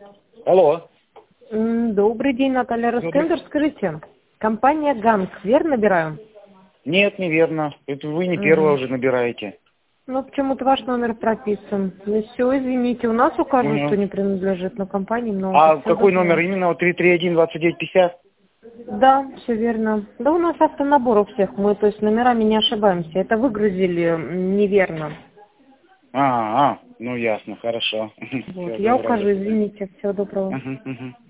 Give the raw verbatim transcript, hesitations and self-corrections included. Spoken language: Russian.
Алло. М, Добрый день, Наталья Добрый. Ростендер. Скажите, компания Ганг, верно набираю? Нет, неверно. Это вы не первая Мгм. уже набираете. Ну, почему-то ваш номер прописан. Ну, все, извините, у нас указывают, что Мгм. не принадлежит, но компании много. А Все какой номер добро. именно? Вот три три один двадцать девять пятьдесят? Да, все верно. Да у нас автонабор у всех, мы, то есть номерами не ошибаемся. Это выгрузили м, неверно. А, а, ну ясно, хорошо. Вот, Все, я добро, до укажу, свидания. извините, всего доброго. Мгм, мгм.